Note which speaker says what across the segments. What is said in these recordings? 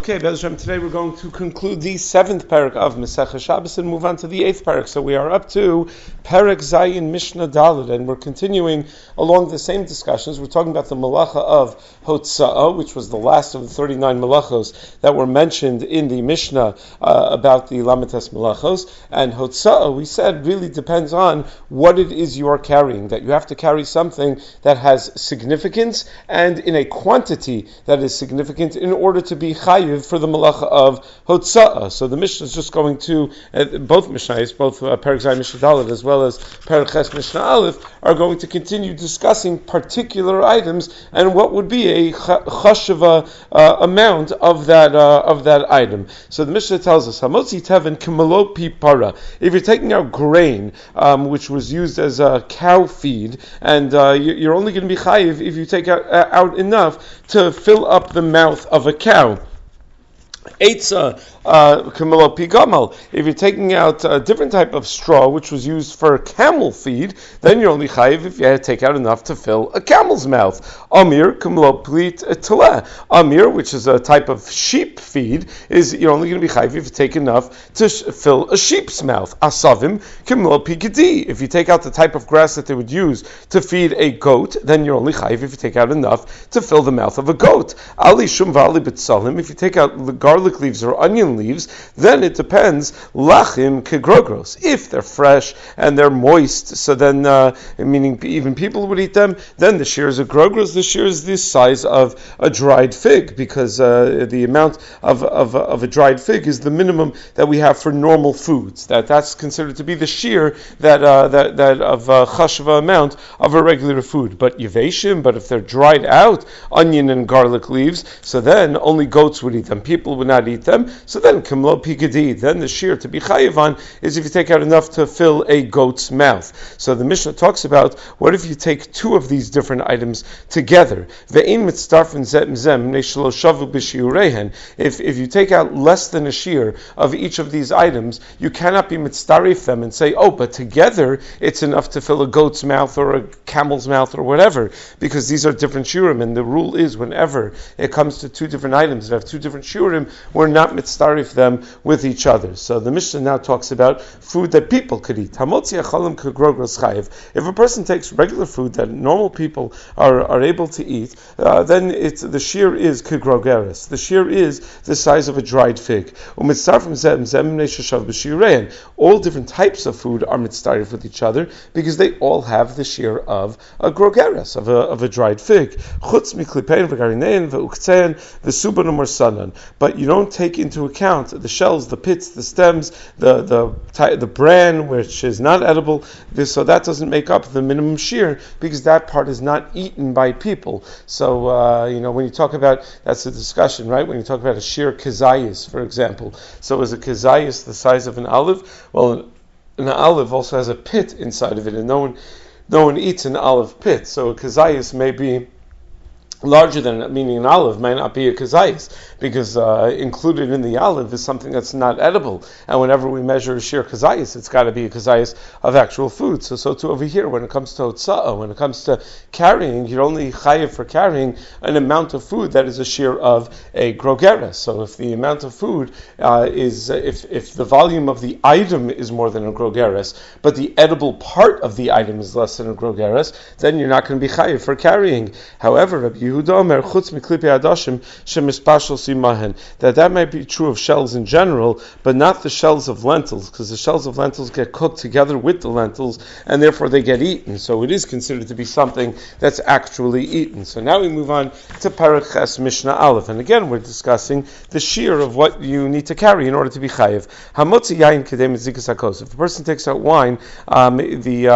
Speaker 1: Okay, Be'ez Hashem, today we're going to conclude the 7th parak of Masechah Shabbos and move on to the 8th parak. So we are up to Parak Zayin Mishnah Daled, and we're continuing along the same discussions. We're talking about the malacha of Hotza'ah, which was the last of the 39 malachos that were mentioned in the Mishnah about the Lamites malachos. And Hotza'ah, we said, really depends on what it is you are carrying, that you have to carry something that has significance and in a quantity that is significant in order to be chayiv for the malacha of Hotza'ah. So the Mishnah is just going to, both Mishnahs, both Parak Zayin Mishnah Daled as well as Parak Ches Mishnah Aleph, are going to continue discussing particular items and what would be a chashava amount of that item. So the Mishnah tells us, Hamotzi Tevin Kimalo Pi Para. If you're taking out grain, which was used as a cow feed, and you're only going to be chayiv if you take out enough to fill up the mouth of a cow. Eitza Kamalo Pigamal. If you're taking out a different type of straw, which was used for camel feed, then you're only chayiv if you had to take out enough to fill a camel's mouth. Amir Kamalo Plit Teleh. Amir, which is a type of sheep feed, is you're only going to be chayiv if you take enough to fill a sheep's mouth. Asavim Kamalo Pigadi. If you take out the type of grass that they would use to feed a goat, then you're only chayiv if you take out enough to fill the mouth of a goat. Ali Shum Vali Bitzalim. If you take out the garlic leaves or onion leaves, then it depends. Lachim kegrogros. If they're fresh and they're moist, so then, meaning even people would eat them, then the shear is a grogros. The shear is the size of a dried fig, because the amount of a dried fig is the minimum that we have for normal foods. That's considered to be the shear that of a chashva amount of a regular food. But yeveshim, but if they're dried out onion and garlic leaves, so then only goats would eat them. People would not eat them. So then kamlo pigadi, then the shear to be chayiv on is if you take out enough to fill a goat's mouth. So the Mishnah talks about, what if you take two of these different items together? Ve'in mitzdarfen zem zem neshlo shavu b'shiurehen. If you take out less than a shear of each of these items, you cannot be mitzdarif them and say, oh, but together it's enough to fill a goat's mouth or a camel's mouth or whatever, because these are different shiurim, and the rule is whenever it comes to two different items that have two different shiurim, we're not mitzdarif them with each other. So the Mishnah now talks about food that people could eat. If a person takes regular food that normal people are able to eat, then the shear is kegrogeres. The shear is the size of a dried fig. All different types of food are mitzdarif with each other because they all have the shear of a grogeres, of a dried fig. But you don't take into account the shells, the pits, the stems, the bran, which is not edible. So that doesn't make up the minimum shear because that part is not eaten by people. So when you talk about, that's a discussion, right? When you talk about a shear kazayis, for example. So is a kazayis the size of an olive? Well, an olive also has a pit inside of it, and no one eats an olive pit. So a kazayis may be larger than it, meaning an olive may not be a kazayis, because included in the olive is something that's not edible. And whenever we measure a sheer kazayis, it's got to be a kazayis of actual food. So too over here, when it comes to hotza'ah, when it comes to carrying, you're only chayiv for carrying an amount of food that is a shear of a grogeres. So if the amount of food if the volume of the item is more than a grogeres, but the edible part of the item is less than a grogeres, then you're not going to be chayiv for carrying. However, Rabbi Yehuda Omer chutz miklipi adashim shemispashal simahen, that might be true of shells in general, but not the shells of lentils, because the shells of lentils get cooked together with the lentils, and therefore they get eaten. So it is considered to be something that's actually eaten. So now we move on to Parak Ches Mishnah Aleph, and again we're discussing the shear of what you need to carry in order to be chayiv. Hamotzi yain kedem zikas hakos. If a person takes out wine, the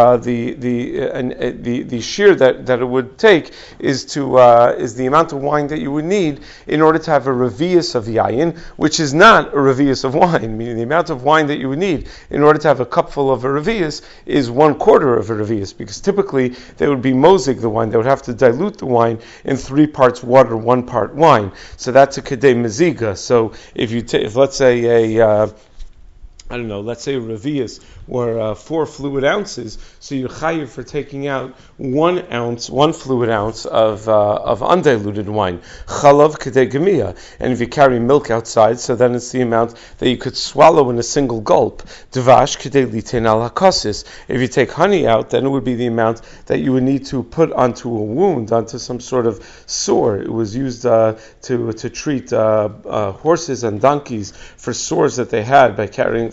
Speaker 1: shear that it would take is the amount of wine that you would need in order to have a revius of yayin, which is not a revius of wine, meaning the amount of wine that you would need in order to have a cupful of a revius is 1/4 of a revius, because typically they would be mosig the wine, they would have to dilute the wine in 3 parts water, 1 part wine. So that's a kedei meziga. So if let's say I don't know, let's say revius were 4 fluid ounces, so you're chayiv for taking out 1 fluid ounce of undiluted wine. Chalav kedei gemia. And if you carry milk outside, so then it's the amount that you could swallow in a single gulp. Dvash kedei litein al hakosis. If you take honey out, then it would be the amount that you would need to put onto a wound, onto some sort of sore. It was used to treat horses and donkeys for sores that they had by carrying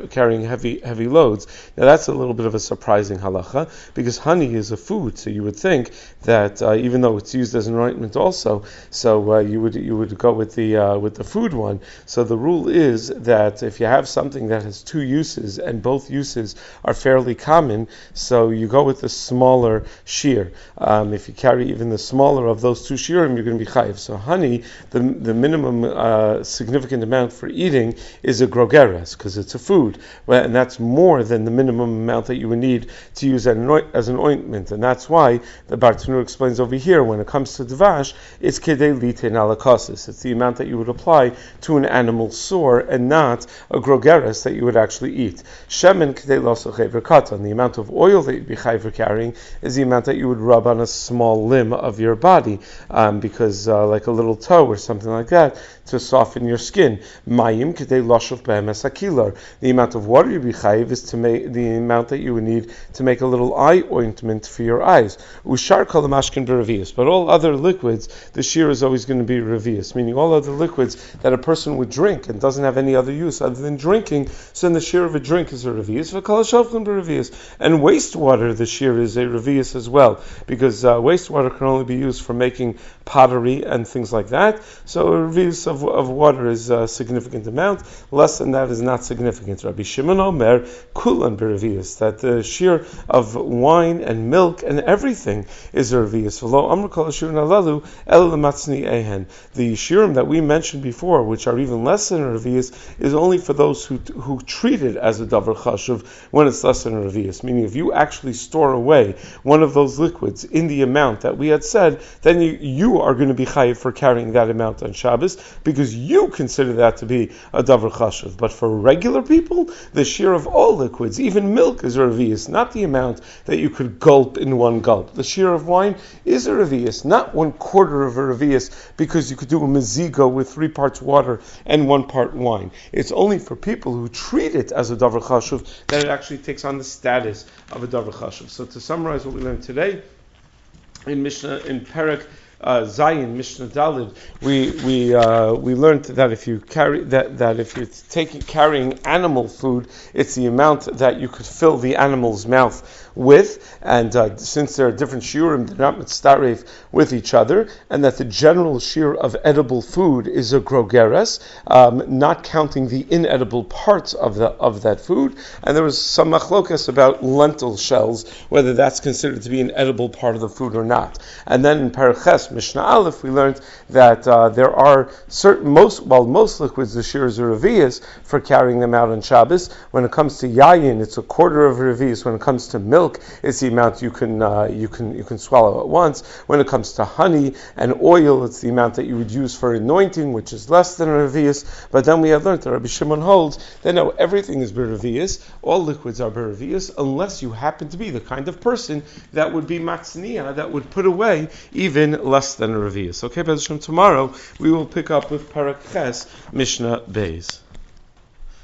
Speaker 1: heavy loads. Now that's a little bit of a surprising halacha because honey is a food, so you would think that even though it's used as an ointment also, so you would go with the food one. So the rule is that if you have something that has 2 uses and both uses are fairly common, so you go with the smaller shear. If you carry even the smaller of those 2 shiurim, you're going to be chayiv. So honey, the minimum significant amount for eating is a grogeres because it's a food, and that's more than the minimum amount that you would need to use as an ointment, and that's why the Bartanur explains over here when it comes to dvash, it's kedei litein alakosis. It's the amount that you would apply to an animal sore and not a grogeres that you would actually eat. Shemen kedei losochei v'katan. The amount of oil that you'd be chayv carrying is the amount that you would rub on a small limb of your body, because like a little toe or something like that, to soften your skin. Mayim kedei loshuv be'emes hakilar. The amount of water you be chayiv is to make the amount that you would need to make a little eye ointment for your eyes. Ushar kol mashkin b'revius. But all other liquids, the shear is always going to be revius, meaning all other liquids that a person would drink and doesn't have any other use other than drinking. So then the shear of a drink is a revius. V'kol hashoflim b'revius. And wastewater, the shear is a revius as well, because wastewater can only be used for making pottery and things like that. So a revius of water is a significant amount. Less than that is not significant. Rabbi Shimon Omer kulan b'revius, that the shear of wine and milk and everything is a revius. The shiurim that we mentioned before, which are even less than a revius, is only for those who treat it as a davar chashuv when it's less than a revius. Meaning, if you actually store away one of those liquids in the amount that we had said, then you are going to be chayiv for carrying that amount on Shabbos because you consider that to be a davar chashuv. But for regular people, the shear of all liquids, even milk, is a revius, not the amount that you could gulp in one gulp. The shear of wine is a revius, not 1/4 of a revius, because you could do a mezigo with 3 parts water and 1 part wine. It's only for people who treat it as a davar chashuv that it actually takes on the status of a davar chashuv. So to summarize what we learned today, in Perek Zayin Mishnah Dalid, we learned that if you carrying animal food, it's the amount that you could fill the animal's mouth with, and since there are different shiurim, they're not mitzaref with each other, and that the general shiur of edible food is a grogeres, not counting the inedible parts of that food. And there was some machlokas about lentil shells, whether that's considered to be an edible part of the food or not. And then in Paraches Mishnah Aleph, we learned that there are most liquids, the shiurs are revius for carrying them out on Shabbos. When it comes to yayin, it's 1/4 of a revius. When it comes to milk, it's the amount you can swallow at once. When it comes to honey and oil, it's the amount that you would use for anointing, which is less than a revius. But then we have learned that Rabbi Shimon holds that no, everything is b'revius. All liquids are b'revius, unless you happen to be the kind of person that would be matzniya, that would put away even less than a revius. Okay, B'ezras Hashem, tomorrow we will pick up with Perek Ches Mishnah Beis.